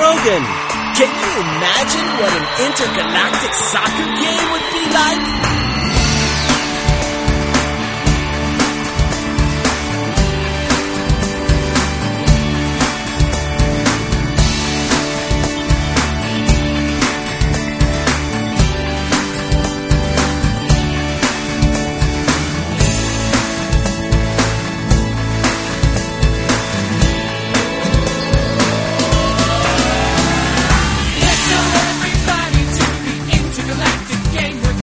Rogan. Can you imagine what an intergalactic soccer game would be?